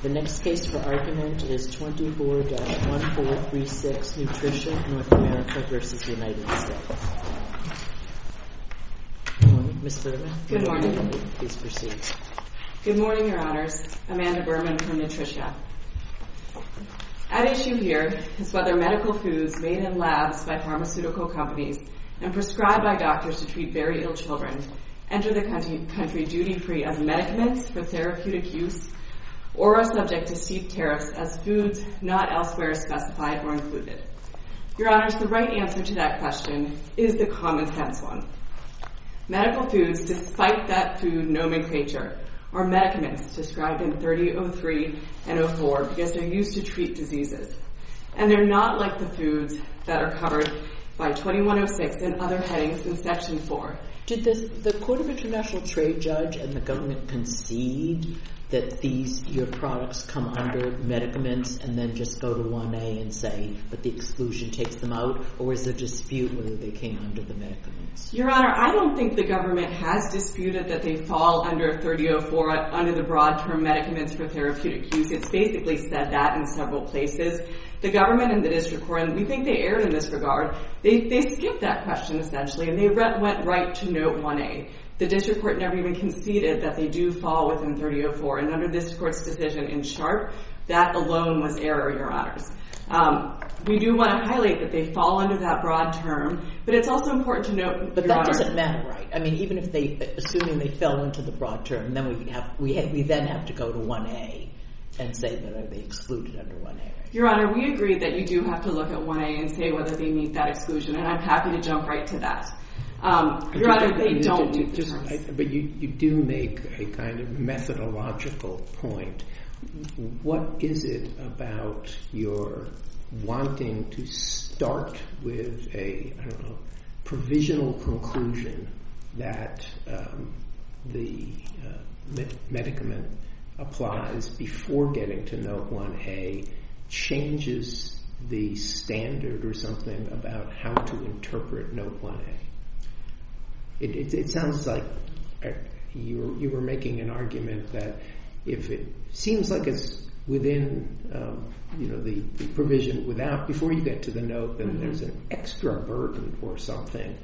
The next case for argument is 24-1436 Nutricia North America versus United States. Good morning, Ms. Berman. Good morning. Please proceed. Good morning, Your Honors. Amanda Berman from Nutricia. At issue here is whether medical foods made in labs by pharmaceutical companies and prescribed by doctors to treat very ill children enter the country duty-free as medicaments for therapeutic use or are subject to steep tariffs as foods not elsewhere specified or included. Your Honors, the right answer to that question is the common sense one. Medical foods, despite that food nomenclature, are medicaments described in 3003 and 04 because they're used to treat diseases. And they're not like the foods that are covered by 2106 and other headings in Section 4. Did the Court of International Trade judge and the government concede that your products come under medicaments and then just go to 1A and say, but the exclusion takes them out? Or is there a dispute whether they came under the medicaments? Your Honor, I don't think the government has disputed that they fall under 3004 under the broad term medicaments for therapeutic use. It's basically said that in several places. The government and the district court, and we think they erred in this regard, they skipped that question essentially, and they went right to note 1A. The district court never even conceded that they do fall within 3004, and under this court's decision in Sharp, that alone was error, Your Honors. We do want to highlight that they fall under that broad term, but it's also important to note, but Your that Honor, doesn't matter, right? I mean, even if assuming they fell into the broad term, then we then have to go to 1A and say that are they excluded under 1A. Right? Your Honor, we agree that you do have to look at 1A and say whether they meet that exclusion, and I'm happy to jump right to that. Your Honor, they don't meet the terms. But you do make a kind of methodological point. What is it about your wanting to start with a, provisional conclusion that the medicament applies before getting to note 1A changes the standard or something about how to interpret note 1A? It sounds like you were making an argument that if it seems like it's within the provision before you get to the note, then there's an extra burden or something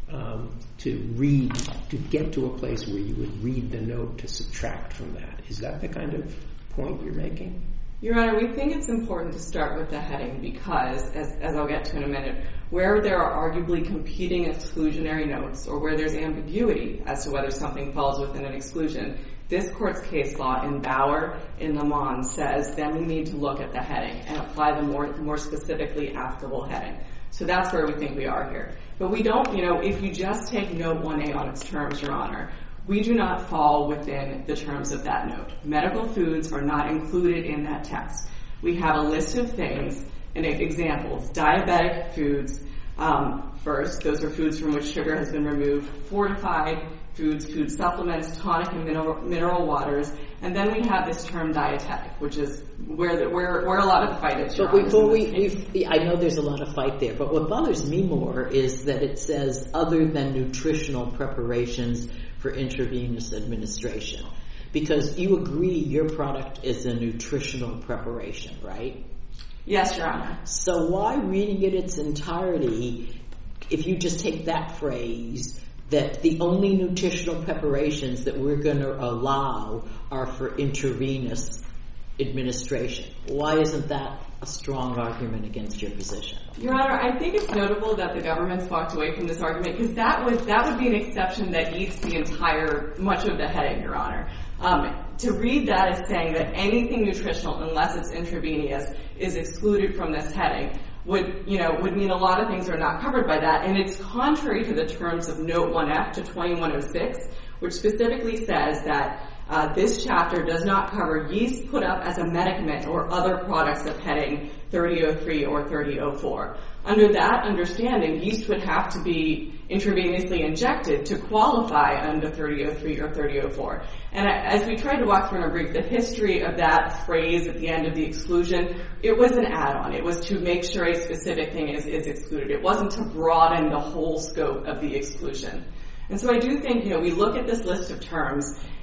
to get to a place where you would read the note to subtract from that. Is that the kind of point you're making? Your Honor, we think it's important to start with the heading because, as I'll get to in a minute, where there are arguably competing exclusionary notes or where there's ambiguity as to whether something falls within an exclusion, this court's case law in Bauer, in Le Mans, says then we need to look at the heading and apply the more specifically applicable heading. So that's where we think we are here. But we don't, if you just take note 1A on its terms, Your Honor, we do not fall within the terms of that note. Medical foods are not included in that text. We have a list of things and examples. Diabetic foods, first, those are foods from which sugar has been removed. Fortified foods, food supplements, tonic and mineral waters. And then we have this term dietetic, which is where a lot of the fight is. But I know there's a lot of fight there, but what bothers me more is that it says other than nutritional preparations for intravenous administration. Because you agree your product is a nutritional preparation, right? Yes, Your Honor. So why reading it its entirety, if you just take that phrase, that the only nutritional preparations that we're going to allow are for intravenous administration? Why isn't that a strong argument against your position? Your Honor, I think it's notable that the government's walked away from this argument because that would be an exception that eats much of the heading, Your Honor. To read that as saying that anything nutritional, unless it's intravenous, is excluded from this heading would mean a lot of things are not covered by that, and it's contrary to the terms of Note 1F to 2106, which specifically says that this chapter does not cover yeast put up as a medicament or other products of heading 3003 or 3004. Under that understanding, yeast would have to be intravenously injected to qualify under 3003 or 3004. And as we tried to walk through in our brief, the history of that phrase at the end of the exclusion, it was an add-on. It was to make sure a specific thing is excluded. It wasn't to broaden the whole scope of the exclusion. And so I do think, we look at this list of terms,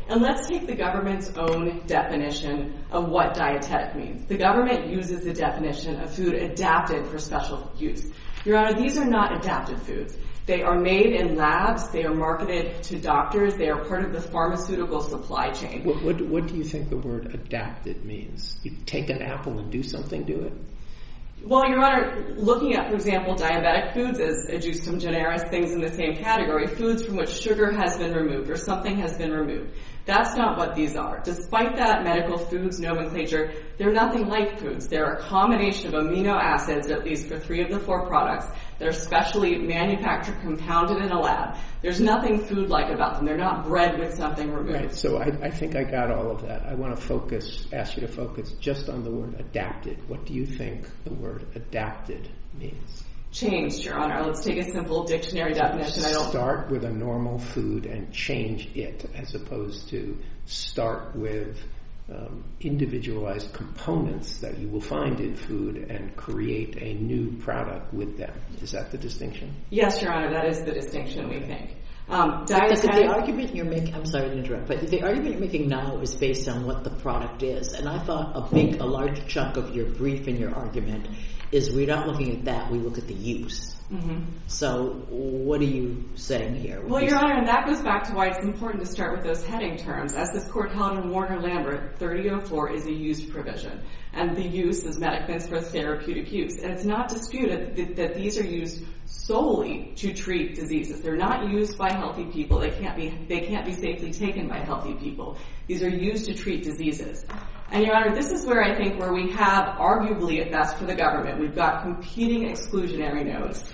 And let's take the government's own definition of what dietetic means. The government uses the definition of food adapted for special use. Your Honor, these are not adapted foods. They are made in labs. They are marketed to doctors. They are part of the pharmaceutical supply chain. What do you think the word adapted means? You take an apple and do something to it? Well, Your Honor, looking at, for example, diabetic foods as justum generis, things in the same category, foods from which sugar has been removed or something has been removed. That's not what these are. Despite that medical foods nomenclature, they're nothing like foods. They're a combination of amino acids, at least for 3 of the 4 products, that are specially manufactured, compounded in a lab. There's nothing food-like about them. They're not bred with something removed. Right, so I think I got all of that. I want to ask you to focus just on the word adapted. What do you think the word adapted means? Changed, Your Honor. Let's take a simple dictionary definition. Start with a normal food and change it, as opposed to start with individualized components that you will find in food and create a new product with them. Is that the distinction? Yes, Your Honor, that is the distinction we think. The argument you're making, I'm sorry to interrupt, but the argument you're making now is based on what the product is. And I thought a large chunk of your brief and your argument is we're not looking at that, we look at the use. Mm-hmm. So what are you saying here? Well, Your Honor, and that goes back to why it's important to start with those heading terms. As this court held in Warner-Lambert, 3004 is a use provision. And the use is medicaments for therapeutic use. And it's not disputed that these are used solely to treat diseases. They're not used by healthy people. They can't be safely taken by healthy people. These are used to treat diseases. And Your Honor, this is where I think where we have arguably at best for the government, we've got competing exclusionary notes.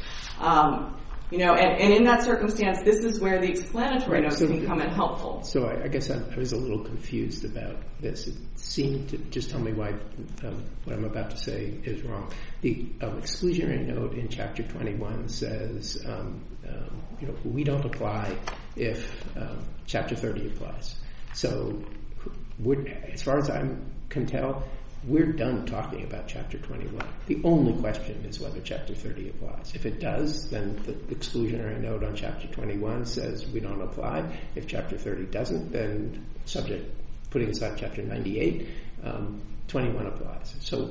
And in that circumstance, this is where the explanatory notes can come in helpful. So I guess I was a little confused about this. It seemed to just tell me why what I'm about to say is wrong. The exclusionary note in Chapter 21 says, we don't apply if Chapter 30 applies. So as far as I can tell, we're done talking about Chapter 21. The only question is whether Chapter 30 applies. If it does, then the exclusionary note on Chapter 21 says we don't apply. If Chapter 30 doesn't, then putting aside Chapter 98, 21 applies. So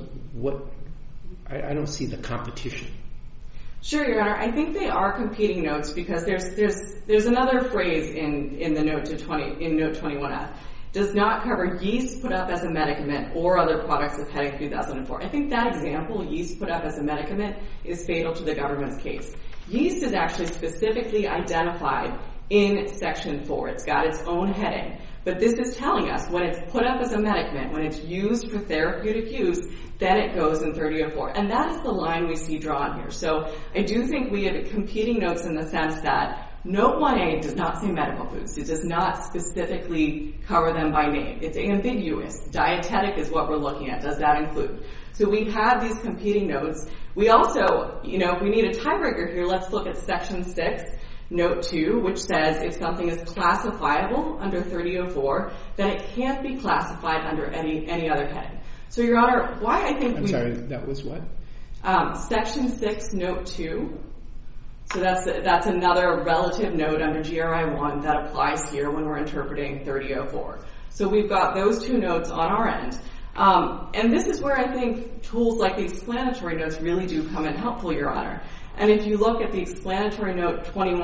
I don't see the competition. Sure, Your Honor. I think they are competing notes because there's another phrase in the note in Note 21F. Does not cover yeast put up as a medicament or other products of heading 2004. I think that example, yeast put up as a medicament, is fatal to the government's case. Yeast is actually specifically identified in Section 4. It's got its own heading. But this is telling us when it's put up as a medicament, when it's used for therapeutic use, then it goes in 3004. And that is the line we see drawn here. So I do think we have competing notes in the sense that Note 1A does not say medical foods. It does not specifically cover them by name. It's ambiguous. Dietetic is what we're looking at. Does that include? So we have these competing notes. We also, if we need a tiebreaker here, let's look at Section 6, Note 2, which says if something is classifiable under 3004, then it can't be classified under any other heading. So, Your Honor, why I think I'm sorry, that was what? Section 6, Note 2. So that's another relative note under GRI 1 that applies here when we're interpreting 3004. So we've got those 2 notes on our end. And this is where I think tools like the explanatory notes really do come in helpful, Your Honor. And if you look at the explanatory note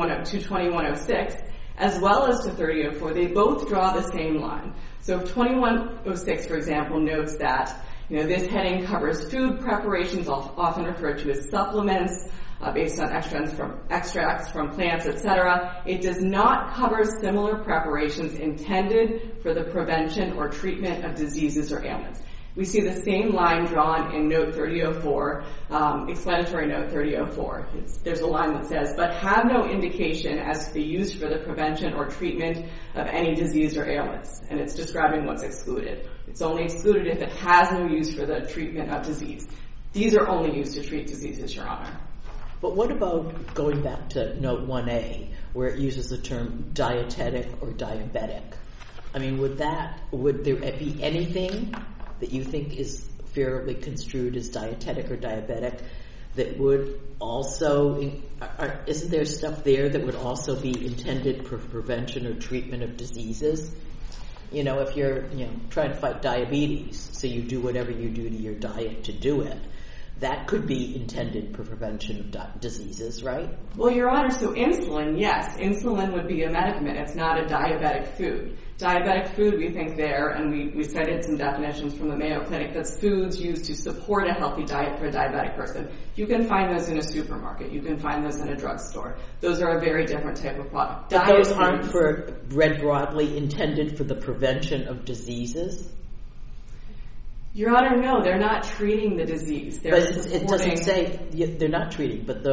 2106, as well as to 3004, they both draw the same line. So 2106, for example, notes that this heading covers food preparations, often referred to as supplements, based on extracts from plants, etc. It does not cover similar preparations intended for the prevention or treatment of diseases or ailments. We see the same line drawn in Note 3004, explanatory Note 3004. There's a line that says, but have no indication as to the use for the prevention or treatment of any disease or ailments. And it's describing what's excluded. It's only excluded if it has no use for the treatment of disease. These are only used to treat diseases, Your Honor. But what about going back to Note 1A, where it uses the term dietetic or diabetic? I mean, would there be anything that you think is fairly construed as dietetic or diabetic that would also, isn't there stuff there that would also be intended for prevention or treatment of diseases? If you're trying to fight diabetes, so you do whatever you do to your diet to do it, that could be intended for prevention of diseases, right? Well, Your Honor, so insulin, yes. Insulin would be a medicament. It's not a diabetic food. Diabetic food, we think there, and we cited some definitions from the Mayo Clinic, that's foods used to support a healthy diet for a diabetic person. You can find those in a supermarket. You can find those in a drugstore. Those are a very different type of product. But those aren't read broadly intended for the prevention of diseases? Your Honor, no, they're not treating the disease. But it doesn't say they're not treating, but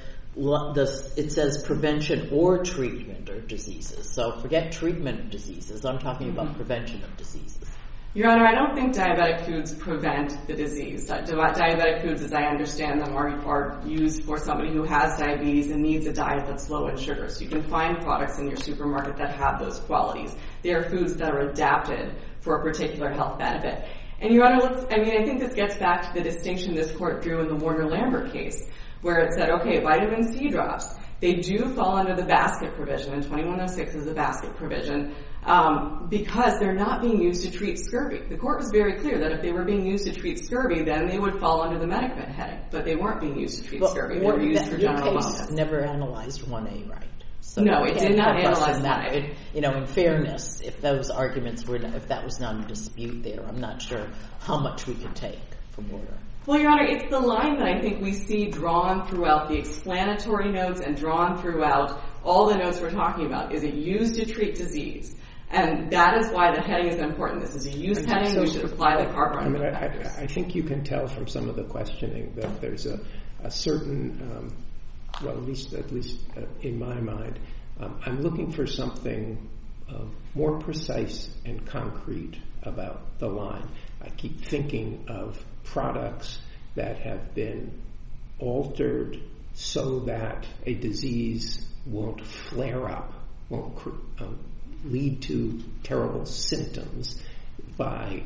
it says prevention or treatment of diseases. So forget treatment of diseases. I'm talking about prevention of diseases. Your Honor, I don't think diabetic foods prevent the disease. Diabetic foods, as I understand them, are used for somebody who has diabetes and needs a diet that's low in sugar. So you can find products in your supermarket that have those qualities. They are foods that are adapted for a particular health benefit. And Your Honor, I think this gets back to the distinction this court drew in the Warner-Lambert case, where it said, okay, vitamin C drops, they do fall under the basket provision, and 2106 is a basket provision, because they're not being used to treat scurvy. The court was very clear that if they were being used to treat scurvy, then they would fall under the medicament heading, but they weren't being used to treat scurvy. They were used for general wellness. Your case never analyzed 1A, right? So no, it did not analyze that. In fairness, if those arguments if that was not a dispute there, I'm not sure how much we could take from Warner. Well, Your Honor, it's the line that I think we see drawn throughout the explanatory notes and drawn throughout all the notes we're talking about. Is it used to treat disease? And that is why the heading is important. This is a use heading. We should apply the Carver factors. I think you can tell from some of the questioning that there's a certain, at least in my mind, I'm looking for something more precise and concrete about the line. I keep thinking of products that have been altered so that a disease won't flare up, won't lead to terrible symptoms by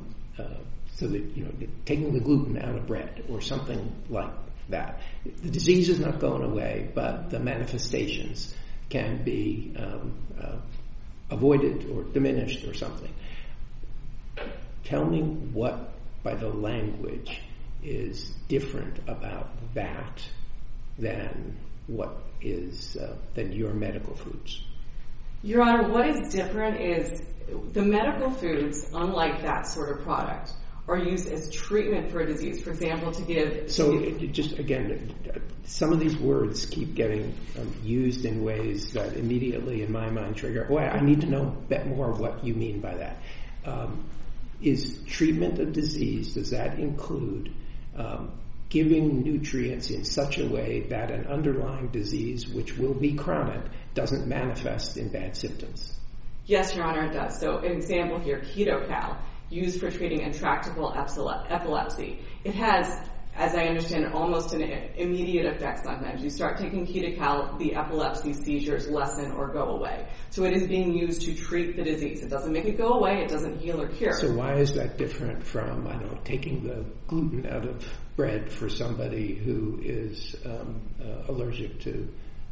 so that taking the gluten out of bread or something like that. The disease is not going away, but the manifestations can be avoided or diminished or something. Tell me what, by the language, is different about that than what is than your medical foods. Your Honor, what is different is the medical foods, unlike that sort of product, are used as treatment for a disease. For example, to give... So, just again, some of these words keep getting used in ways that immediately, in my mind, trigger, I need to know a bit more what you mean by that. Is treatment of disease, does that include giving nutrients in such a way that an underlying disease, which will be chronic, doesn't manifest in bad symptoms? Yes, Your Honor, it does. So, an example here, KetoCal, used for treating intractable epilepsy. It has, as I understand it, almost an immediate effect sometimes. You start taking KetoCal, the epilepsy seizures lessen or go away. So it is being used to treat the disease. It doesn't make it go away. It doesn't heal or cure. So why is that different from, taking the gluten out of bread for somebody who is allergic to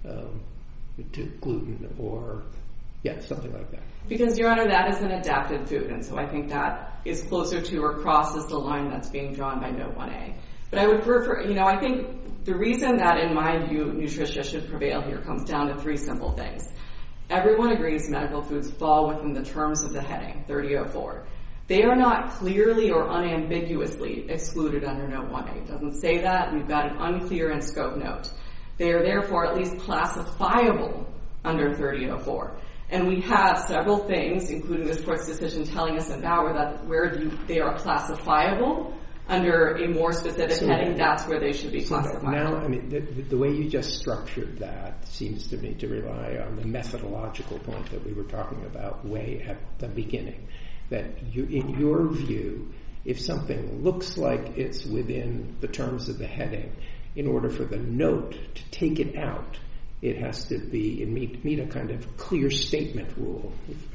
gluten or, something like that? Because, Your Honor, that is an adapted food, and so I think that is closer to or crosses the line that's being drawn by Note 1A. But I would prefer, I think the reason that, in my view, nutrition should prevail here comes down to three simple things. Everyone agrees medical foods fall within the terms of the heading, 3004. They are not clearly or unambiguously excluded under Note 1A. It doesn't say that. We've got an unclear in scope note. They are therefore at least classifiable under 3004. And we have several things, including this court's decision telling us in Bauer that they are classifiable under a more specific heading, that's where they should be classified. Now, the way you just structured that seems to me to rely on the methodological point that we were talking about way at the beginning. That in your view, if something looks like it's within the terms of the heading, in order for the note to take it out, it has to be meet a kind of clear statement rule.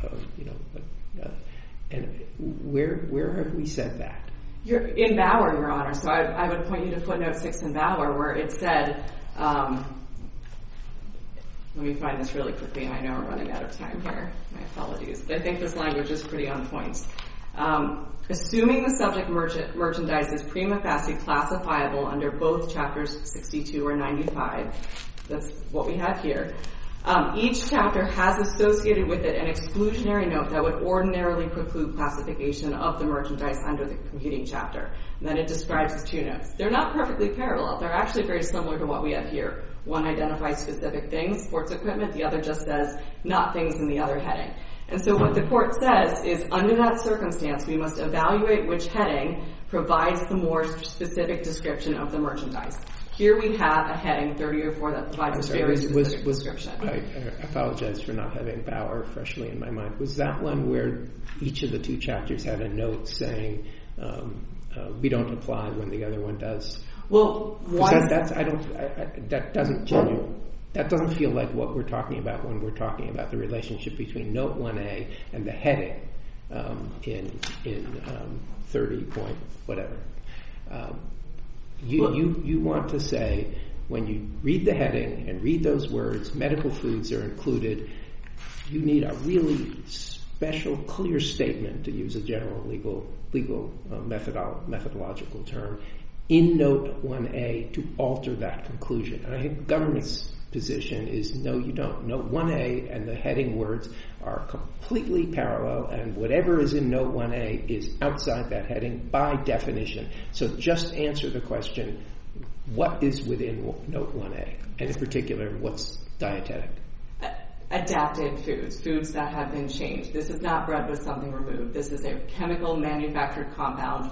And where have we said that? In Bauer, Your Honor. So I would point you to footnote 6 in Bauer, where it said, Let me find this really quickly. I know we're running out of time here. My apologies. But I think this language is pretty on point. Assuming the subject merchandise is prima facie classifiable under both chapters 62 or 95, that's what we have here. Each chapter has associated with it an exclusionary note that would ordinarily preclude classification of the merchandise under the competing chapter. And then it describes the two notes. They're not perfectly parallel. They're actually very similar to what we have here. One identifies specific things, sports equipment. The other just says not things in the other heading. And so what the court says is, under that circumstance, we must evaluate which heading provides the more specific description of the merchandise. Here we have a heading, 3004, that provides a very specific description. I apologize for not having Bauer freshly in my mind. Was that one where each of the two chapters had a note saying we don't apply when the other one does? Well, that doesn't feel like what we're talking about when we're talking about the relationship between Note 1A and the heading in 30 point whatever. You want to say, when you read the heading and read those words, medical foods are included, you need a really special, clear statement, to use a general legal methodological term, in Note 1A to alter that conclusion. And I think the government's position is, no, you don't. Note 1A and the heading words are completely parallel, and whatever is in Note 1A is outside that heading by definition. So just answer the question, what is within Note 1A? And in particular, what's dietetic? Adapted foods that have been changed. This is not bread with something removed. This is a chemical manufactured compound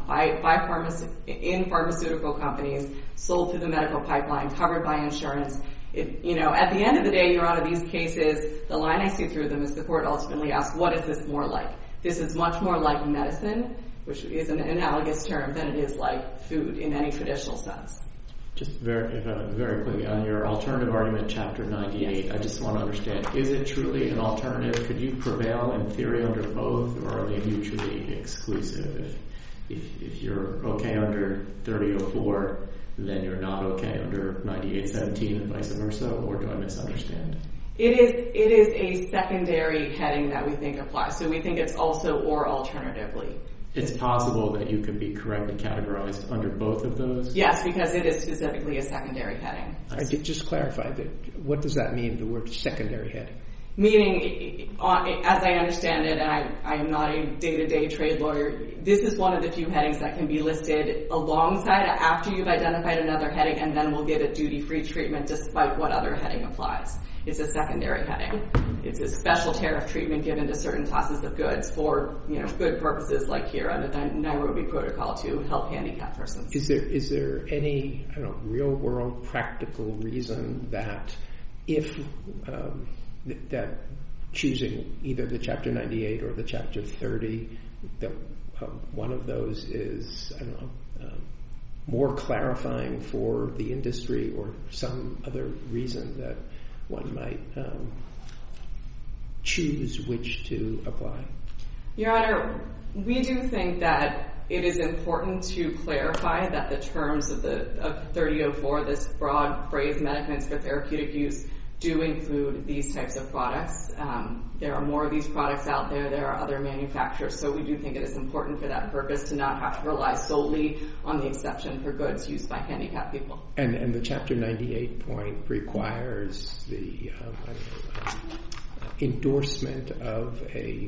in pharmaceutical companies, sold through the medical pipeline, covered by insurance. At the end of the day, Your Honor, these cases, the line I see through them is the court ultimately asks, what is this more like? This is much more like medicine, which is an analogous term, than it is like food in any traditional sense. Just very quickly, on your alternative argument, Chapter 98, I just want to understand, is it truly an alternative? Could you prevail in theory under both, or are they mutually exclusive? If you're okay under 3004, then you're not okay under 9817 and vice versa, or do I misunderstand? It is a secondary heading that we think applies. So we think it's also or alternatively. It's possible that you could be correctly categorized under both of those? Yes, because it is specifically a secondary heading. I did just clarify that. What does that mean, the word secondary heading? Meaning, as I understand it, and I am not a day-to-day trade lawyer, this is one of the few headings that can be listed alongside after you've identified another heading, and then we'll give it duty-free treatment despite what other heading applies. It's a secondary heading. It's a special tariff treatment given to certain classes of goods for good purposes, like here under the Nairobi Protocol to help handicapped persons. Is there any real-world practical reason that if that choosing either the Chapter 98 or the Chapter 30, that one of those is, more clarifying for the industry, or some other reason that one might choose which to apply? Your Honor, we do think that it is important to clarify that the terms of 3004, this broad phrase, medicaments for therapeutic use, do include these types of products. There are more of these products out there. There are other manufacturers. So we do think it is important for that purpose to not have to rely solely on the exception for goods used by handicapped people. And the Chapter 98 point requires the endorsement of a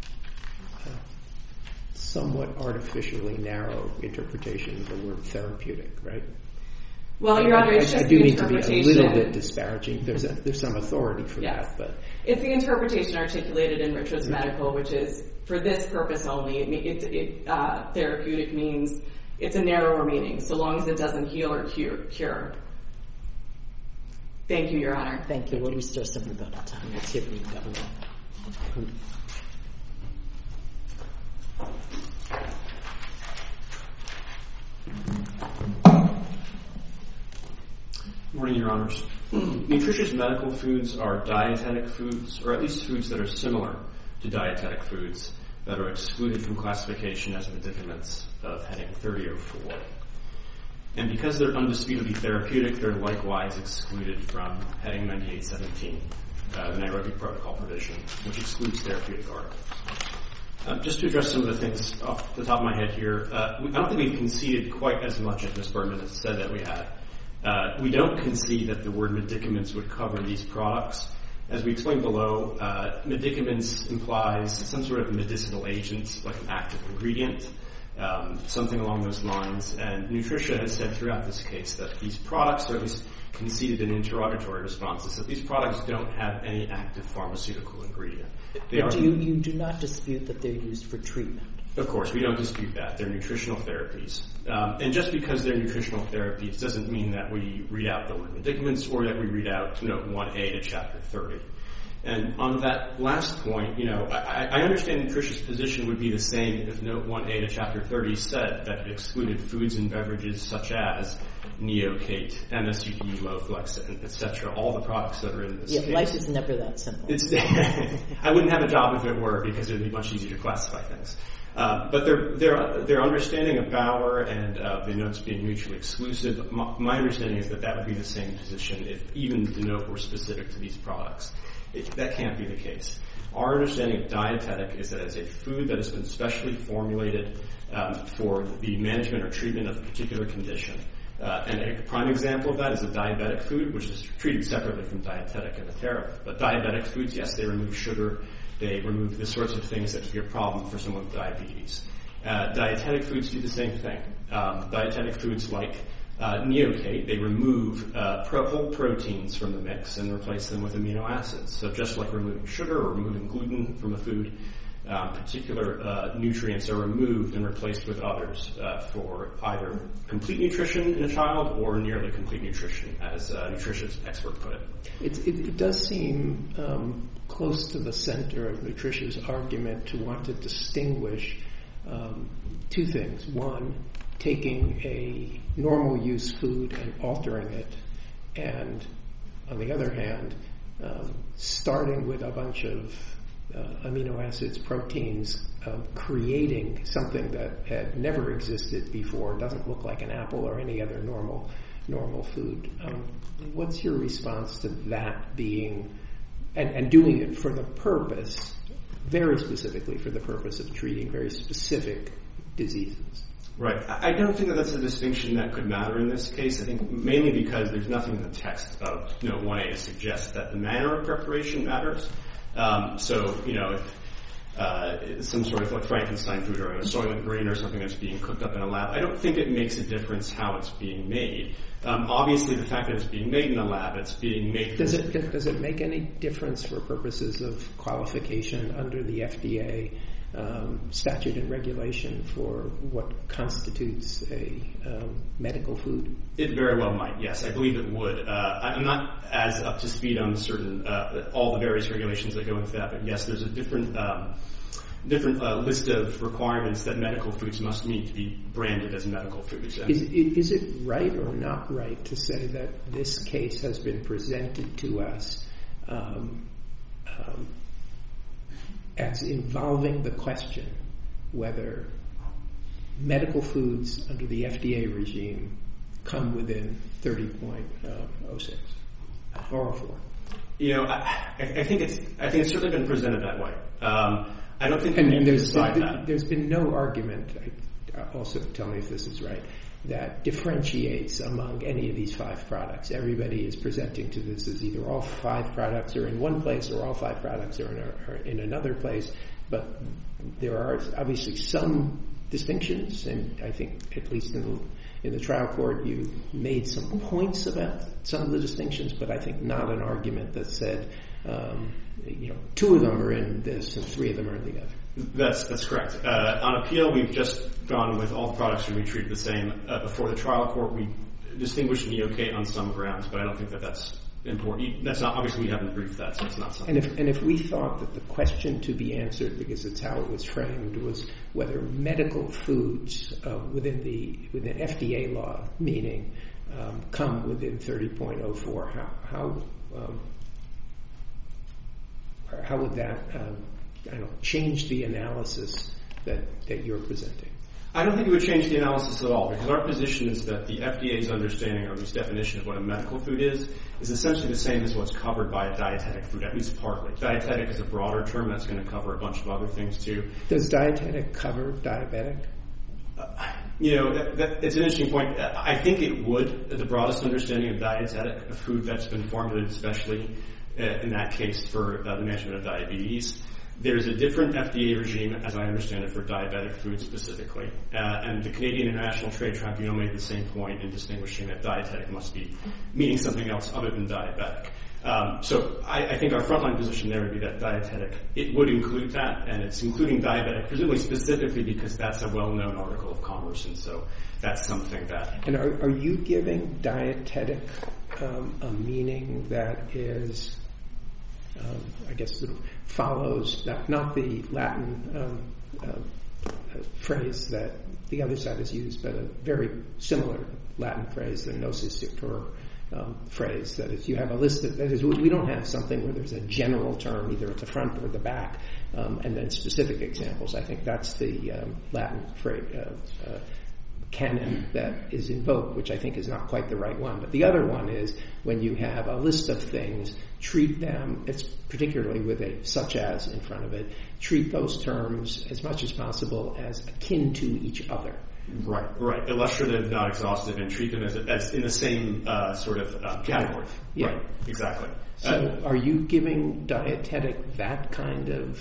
somewhat artificially narrow interpretation of the word therapeutic, right? Well, Your Honor, it's just I do the mean to be interpretation. a little bit disparaging. There's some authority for that, but it's the interpretation articulated in Richards Medical, which is for this purpose only. Therapeutic means it's a narrower meaning, so long as it doesn't heal or cure. Thank you, Your Honor. Thank you. We'll restore some rebuttal time. Let's hear from the government. Good morning, Your Honors. Nutritious medical foods are dietetic foods, or at least foods that are similar to dietetic foods, that are excluded from classification as medicaments of heading 3004. And because they're undisputedly therapeutic, they're likewise excluded from heading 9817, the Nairobi Protocol provision, which excludes therapeutic articles. Just to address some of the things off the top of my head here, I don't think we've conceded quite as much as Ms. Bergman has said that we had. We don't concede that the word medicaments would cover these products. As we explained below, medicaments implies some sort of medicinal agent, like an active ingredient, something along those lines. And Nutricia has said throughout this case that these products, or at least conceded in interrogatory responses, that these products don't have any active pharmaceutical ingredient. You do not dispute that they're used for treatment? Of course, we don't dispute that. They're nutritional therapies. And just because they're nutritional therapies doesn't mean that we read out the word medicaments or that we read out Note 1A to Chapter 30. And on that last point, I understand Nutritia's position would be the same if Note 1A to Chapter 30 said that it excluded foods and beverages such as Neocate, MSUD, Lowflex, etc., all the products that are in this case. Life is never that simple. I wouldn't have a job if it were, because it would be much easier to classify things. But their understanding of Bauer and the notes being mutually exclusive, my understanding is that would be the same position if even the note were specific to these products. That can't be the case. Our understanding of dietetic is that it's a food that has been specially formulated for the management or treatment of a particular condition. And a prime example of that is a diabetic food, which is treated separately from dietetic in the tariff. But diabetic foods, yes, they remove sugar. They remove the sorts of things that could be a problem for someone with diabetes. Dietetic foods do the same thing. Dietetic foods like Neocate, they remove whole proteins from the mix and replace them with amino acids. So just like removing sugar or removing gluten from a food, particular nutrients are removed and replaced with others for either complete nutrition in a child or nearly complete nutrition, as a nutritionist expert put it. It does seem close to the center of Nutritia's argument to want to distinguish two things. One, taking a normal use food and altering it, and on the other hand, starting with a bunch of amino acids, proteins, creating something that had never existed before, doesn't look like an apple or any other normal food. What's your response to that being, and doing it for the purpose, very specifically for the purpose of treating very specific diseases? Right. I don't think that that's a distinction that could matter in this case. I think mainly because there's nothing in the text of Note 1A to suggest that the manner of preparation matters. So, if some sort of like Frankenstein food or a Soylent Green or something that's being cooked up in a lab, I don't think it makes a difference how it's being made. Obviously, the fact that it's being made in a lab, it's being made... Does it make any difference for purposes of qualification under the FDA statute and regulation for what constitutes a medical food? It very well might, yes. I believe it would. I'm not as up to speed on certain all the various regulations that go into that, but yes, there's a different list of requirements that medical foods must meet to be branded as medical foods. Is it right or not right to say that this case has been presented to us as involving the question whether medical foods under the FDA regime come within 30.06 or 04? I think it's certainly been presented that way. I don't think there's been no argument. Also, tell me if this is right. That differentiates among any of these 5 products. Everybody is presenting to this as either all 5 products are in one place or all 5 products are in another place. But there are obviously some distinctions, and I think at least in the trial court you made some points about some of the distinctions, but I think not an argument that said 2 of them are in this and 3 of them are in the other. That's correct. On appeal, we've just gone with all the products to be treated the same. Before the trial court, we distinguished Neocate on some grounds, but I don't think that that's important. That's not, obviously we haven't briefed that, so it's not something. And if we thought that the question to be answered, because it's how it was framed, was whether medical foods within FDA law, meaning come within 30.04, how would that change the analysis that you're presenting? I don't think it would change the analysis at all, because our position is that the FDA's understanding, or at least definition of what a medical food is essentially the same as what's covered by a dietetic food, at least partly. Dietetic is a broader term that's going to cover a bunch of other things too. Does dietetic cover diabetic? It's an interesting point. I think it would. The broadest understanding of dietetic, a food that's been formulated especially in that case for the management of diabetes. There's a different FDA regime, as I understand it, for diabetic food specifically. And the Canadian International Trade Tribunal made the same point in distinguishing that dietetic must be meaning something else other than diabetic. So I think our frontline position there would be that dietetic, it would include that, and it's including diabetic, presumably specifically because that's a well-known article of commerce, and so that's something that... And are you giving dietetic a meaning that is... I guess sort of follows not the Latin phrase that the other side has used, but a very similar Latin phrase, the nosis iuctor phrase, that is, you have a list of, that is, we don't have something where there's a general term either at the front or the back, and then specific examples. I think that's the Latin phrase, canon that is invoked, which I think is not quite the right one. But the other one is when you have a list of things, treat them, it's particularly with a such as in front of it, treat those terms as much as possible as akin to each other. Right. Illustrative, not exhaustive, and treat them as in the same sort of category. Yeah. Right, exactly. So are you giving dietetic that kind of,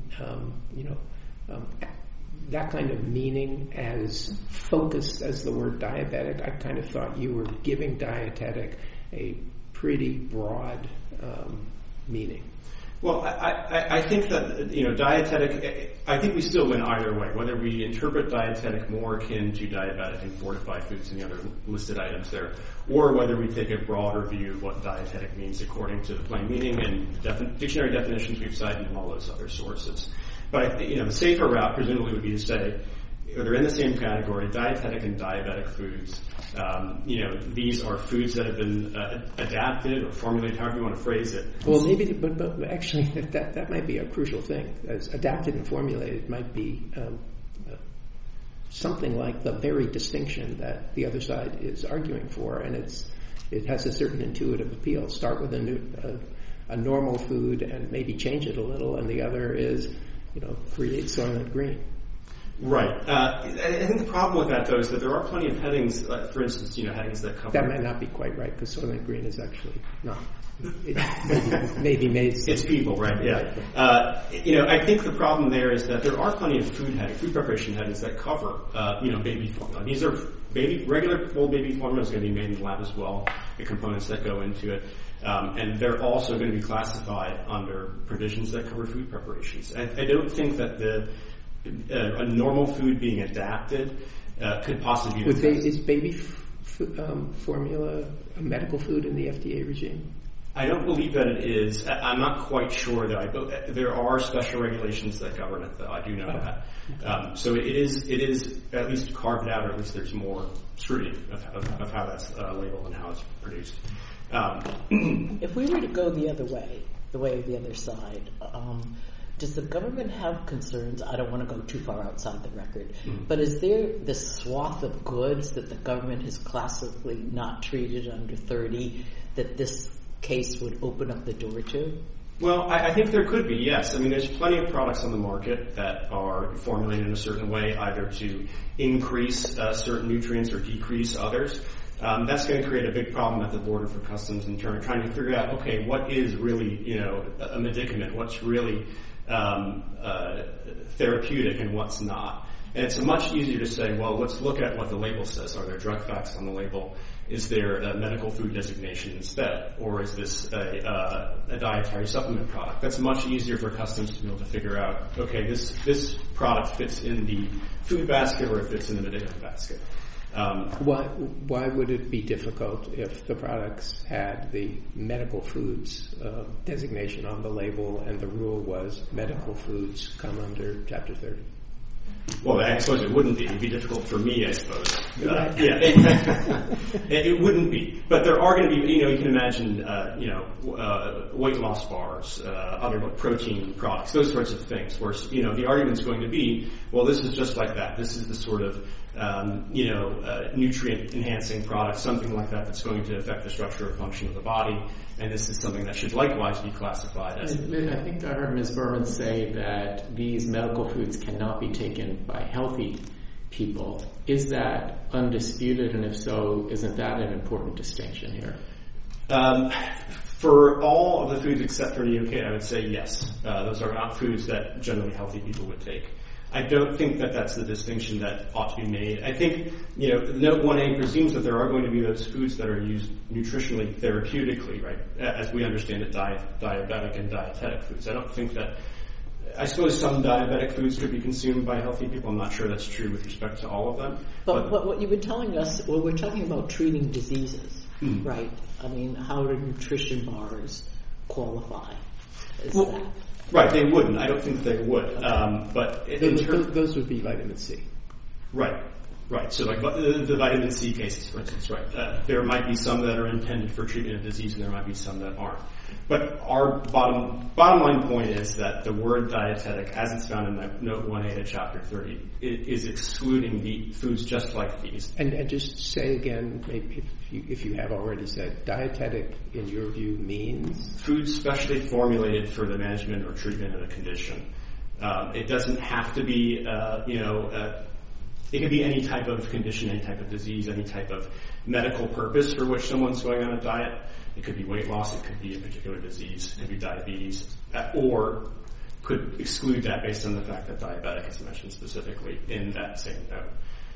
that kind of meaning as focused as the word diabetic? I kind of thought you were giving dietetic a pretty broad meaning. Well, I think that, dietetic, I think we still win either way, whether we interpret dietetic more akin to diabetic and fortified foods and the other listed items there, or whether we take a broader view of what dietetic means according to the plain meaning and dictionary definitions we've cited and all those other sources. But the safer route presumably would be to say they're in the same category, dietetic and diabetic foods. These are foods that have been adapted or formulated, however you want to phrase it. Well, maybe, but actually that might be a crucial thing. As adapted and formulated might be something like the very distinction that the other side is arguing for, and it has a certain intuitive appeal. Start with a normal food and maybe change it a little, and the other is create Soylent Green. Right. I think the problem with that, though, is that there are plenty of headings, for instance, headings that cover... That might not be quite right, because Soylent Green is actually not. It maybe made sense. It's people, right, yeah. I think the problem there is that there are plenty of food preparation headings that cover, baby formula. These are regular full baby formula is going to be made in the lab as well, the components that go into it. And they're also going to be classified under provisions that cover food preparations. I don't think that a normal food being adapted could possibly be... Is baby formula a medical food in the FDA regime? I don't believe that it is. I'm not quite sure, though. There are special regulations that govern it, though. I do know that. So it is at least carved out, or at least there's more scrutiny of how that's labeled and how it's produced. If we were to go the other way, the way of the other side, does the government have concerns? I don't want to go too far outside the record, but is there this swath of goods that the government has classically not treated under 30 that this case would open up the door to? Well, I think there could be, yes. I mean, there's plenty of products on the market that are formulated in a certain way, either to increase certain nutrients or decrease others. That's going to create a big problem at the border for customs in terms of trying to figure out, okay, what is really, a medicament? What's really therapeutic and what's not? And it's much easier to say, well, let's look at what the label says. Are there drug facts on the label? Is there a medical food designation instead? Or is this a dietary supplement product? That's much easier for customs to be able to figure out, okay, this product fits in the food basket or it fits in the medicament basket. Why would it be difficult if the products had the medical foods designation on the label and the rule was medical foods come under Chapter 30? Well, I suppose it wouldn't be. It would be difficult for me, I suppose. It wouldn't be. But there are going to be, you can imagine, weight loss bars, other protein products, those sorts of things, where, the argument's going to be, well, this is just like that. This is the sort of, nutrient-enhancing product, something like that that's going to affect the structure or function of the body, and this is something that should likewise be classified as... I think I heard Ms. Berman say that these medical foods cannot be taken by healthy people. Is that undisputed, and if so, isn't that an important distinction here? For all of the foods except for neocate, I would say yes. Those are not foods that generally healthy people would take. I don't think that that's the distinction that ought to be made. I think, Note 1A presumes that there are going to be those foods that are used nutritionally, therapeutically, right? As we understand it, diabetic and dietetic foods. I suppose some diabetic foods could be consumed by healthy people. I'm not sure that's true with respect to all of them. But what you've been telling us, well, we're talking about treating diseases, right? I mean, how do nutrition bars qualify as that? Right, they wouldn't. I don't think they would. But those would be vitamin C. Right. So like the vitamin C cases, for instance, right? There might be some that are intended for treatment of disease, and there might be some that aren't. But our bottom line point is that the word dietetic, as it's found in Note 1A to Chapter 30, is excluding the foods just like these. And just say again, maybe if you have already said, dietetic, in your view, means? Foods specially formulated for the management or treatment of a condition. It doesn't have to be, it could be any type of condition, any type of disease, any type of medical purpose for which someone's going on a diet. It could be weight loss, it could be a particular disease, it could be diabetes, or could exclude that based on the fact that diabetic is mentioned specifically in that same note.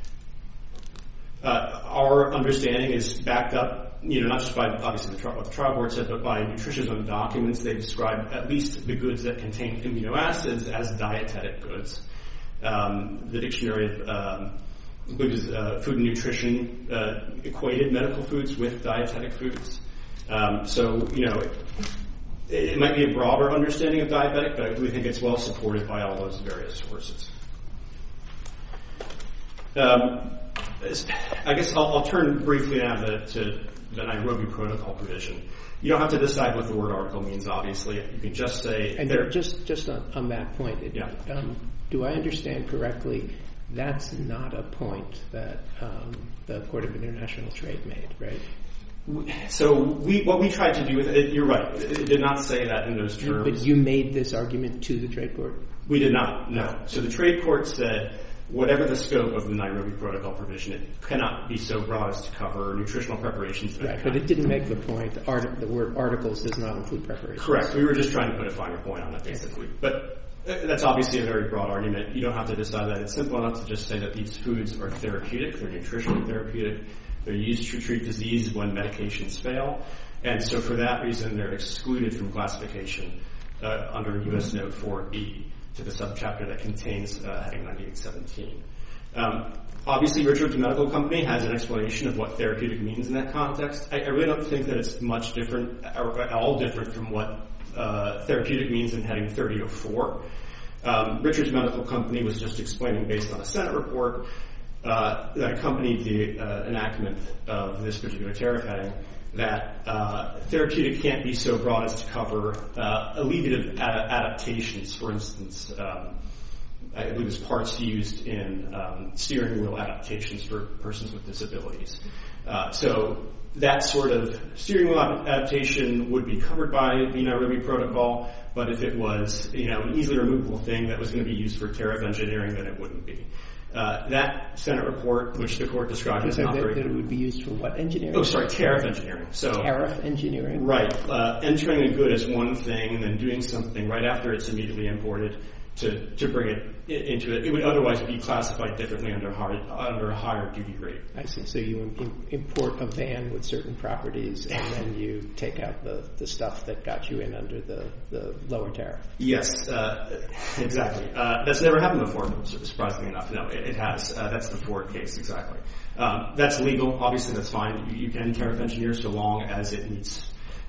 Our understanding is backed up, not just by obviously what the trial board said, but by Nutritia's own documents. They describe at least the goods that contain amino acids as dietetic goods. The dictionary of food and nutrition equated medical foods with dietetic foods. It might be a broader understanding of diabetic, but we think it's well supported by all those various sources. I guess I'll turn briefly now to the Nairobi Protocol provision. You don't have to decide what the word article means, obviously. You can just say... And just on that point, do I understand correctly, that's not a point that the Court of International Trade made, right? So what we tried to do with it, you're right, it did not say that in those terms. But you made this argument to the Trade Court? We did not, no. So the Trade Court said, whatever the scope of the Nairobi Protocol provision, it cannot be so broad as to cover nutritional preparations. Right, but it didn't make the point, the word articles does not include preparations. Correct. We were just trying to put a finer point on it, basically. But that's obviously a very broad argument. You don't have to decide that. It's simple enough to just say that these foods are therapeutic, they're nutritionally therapeutic, they're used to treat disease when medications fail, and so for that reason they're excluded from classification under U.S. Note 4B to the subchapter that contains heading 9817. Obviously, Richard's Medical Company has an explanation of what therapeutic means in that context. I really don't think that it's much different, or at all different from what therapeutic means in heading 3004. Richard's Medical Company was just explaining, based on a Senate report that accompanied the enactment of this particular tariff heading, that therapeutic can't be so broad as to cover alleviative adaptations. For instance, I believe it's parts used in steering wheel adaptations for persons with disabilities. So that sort of steering wheel adaptation would be covered by the Nairobi Protocol, but if it was an easily removable thing that was going to be used for tariff engineering, then it wouldn't be. That Senate report, which the court described as not very... That it would be used for what engineering? Oh, sorry, tariff engineering. So tariff engineering? Right. Entering a good as one thing and then doing something right after it's immediately imported to bring it into it. It would otherwise be classified differently under a higher duty rate. I see. So you import a van with certain properties and then you take out the stuff that got you in under the lower tariff. Yes, exactly. That's never happened before, surprisingly enough. No, it has. That's the Ford case, exactly. That's legal. Obviously, that's fine. You can tariff engineer so long as it meets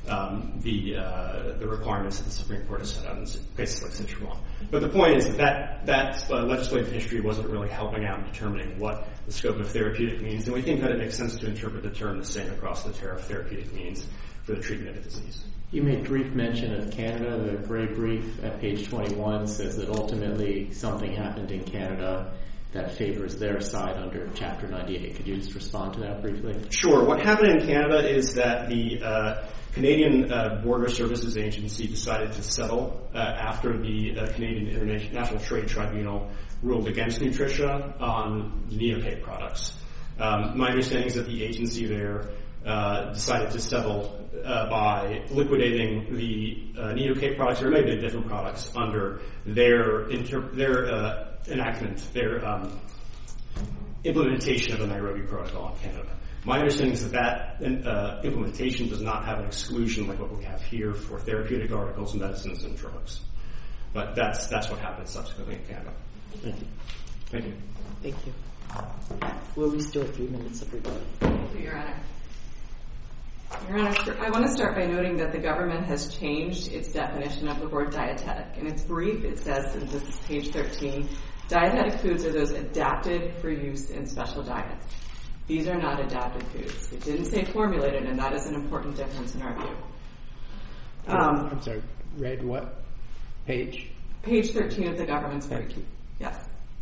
the requirements that the Supreme Court has set out in cases like Citron. But the point is that legislative history wasn't really helping out in determining what the scope of therapeutic means, then we think that it makes sense to interpret the term the same across the therapeutic means for the treatment of a disease. You made brief mention of Canada. The gray brief at page 21 says that ultimately something happened in Canada that favors their side under Chapter 98. Could you just respond to that briefly? Sure. What happened in Canada is that the Canadian Border Services Agency decided to settle after the Canadian International Trade Tribunal ruled against Nutricia on the Neocate products. My understanding is that the agency there decided to settle by liquidating the Neocate products, or maybe different products, under their enactment, their implementation of the Nairobi Protocol in Canada. My understanding is that implementation does not have an exclusion like what we have here for therapeutic articles, medicines, and drugs. But that's what happened subsequently in Canada. Thank you. Thank you. Thank you. We'll restore 3 minutes of rebuttal. Thank you, Your Honor. Your Honor, I want to start by noting that the government has changed its definition of the word dietetic. In its brief, it says, and this is page 13, dietetic foods are those adapted for use in special diets. These are not adapted foods. It didn't say formulated, and that is an important difference in our view. I'm sorry, read what page? Page 13 of the government's brief. Thank you. Yes.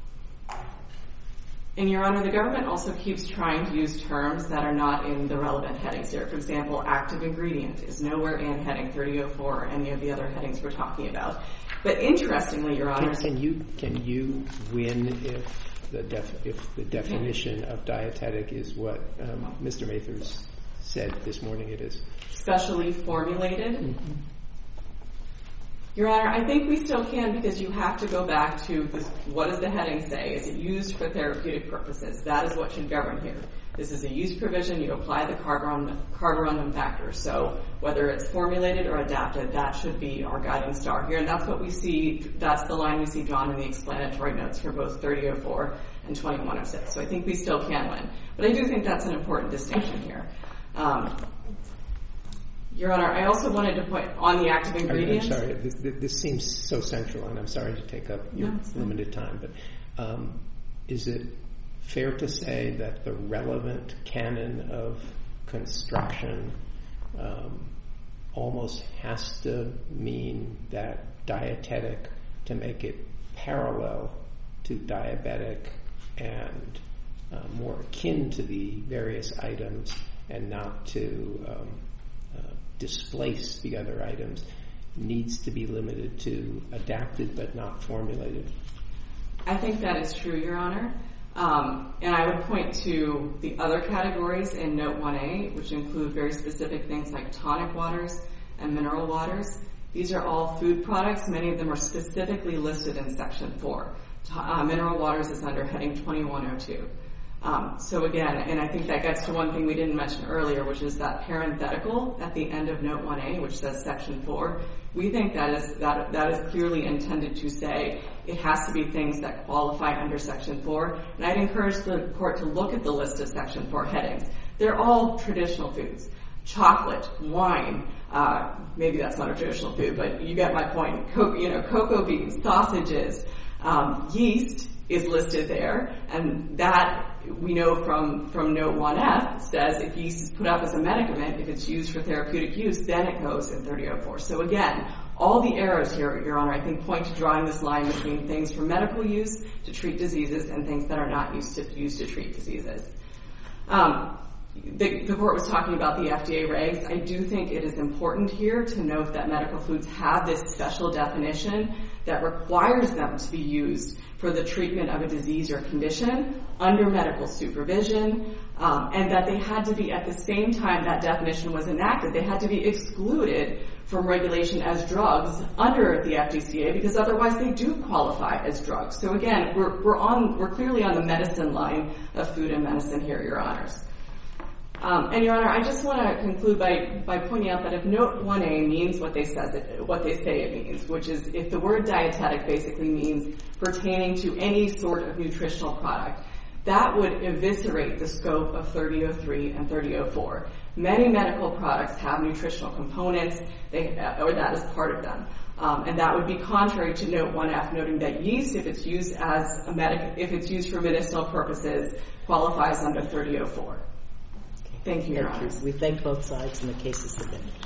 And Your Honor, the government also keeps trying to use terms that are not in the relevant headings here. For example, active ingredient is nowhere in heading 3004 or any of the other headings we're talking about. But interestingly, Your Honor, Can you win if the definition of dietetic is what Mr. Mathers said this morning it is? specially formulated? Mm-hmm. Your Honor, I think we still can, because you have to go back to this, what does the heading say? Is it used for therapeutic purposes? That is what should govern here. This is a use provision. You apply the carborundum factor. So whether it's formulated or adapted, that should be our guiding star here. And that's what we see. That's the line we see drawn in the explanatory notes for both 3004 and 2106. So I think we still can win. But I do think that's an important distinction here. Your Honor, I also wanted to point on the active ingredients. I'm sorry, this seems so central, and I'm sorry to take up your limited time, but is it fair to say that the relevant canon of construction almost has to mean that dietetic, to make it parallel to diabetic and more akin to the various items and not to displace the other items, needs to be limited to adapted but not formulated? I think that is true, Your Honor. And I would point to the other categories in Note 1A, which include very specific things like tonic waters and mineral waters. These are all food products. Many of them are specifically listed in Section 4. Mineral waters is under heading 2102. So again, and I think that gets to one thing we didn't mention earlier, which is that parenthetical at the end of Note 1A, which says Section 4. We think that is clearly intended to say it has to be things that qualify under Section 4. And I'd encourage the Court to look at the list of Section 4 headings. They're all traditional foods. Chocolate, wine, maybe that's not a traditional food, but you get my point. Cocoa beans, sausages, yeast is listed there, and that we know from Note 1F says if yeast is put up as a medicament, if it's used for therapeutic use, then it goes in 3004. So again, all the arrows here, Your Honor, I think point to drawing this line between things for medical use to treat diseases and things that are not used to treat diseases. The Court was talking about the FDA regs. I do think it is important here to note that medical foods have this special definition that requires them to be used for the treatment of a disease or condition under medical supervision, and that they had to be, at the same time that definition was enacted, they had to be excluded from regulation as drugs under the FDCA, because otherwise they do qualify as drugs. So again, we're clearly on the medicine line of food and medicine here, Your Honors. And Your Honor, I just want to conclude by pointing out that if Note 1A means what they say it means, which is if the word dietetic basically means pertaining to any sort of nutritional product, that would eviscerate the scope of 3003 and 3004. Many medical products have nutritional components, or that is part of them. And that would be contrary to Note 1F, noting that yeast, if it's used if it's used for medicinal purposes, qualifies under 3004. Thank you, Your Honors. We thank both sides, and the case is submitted.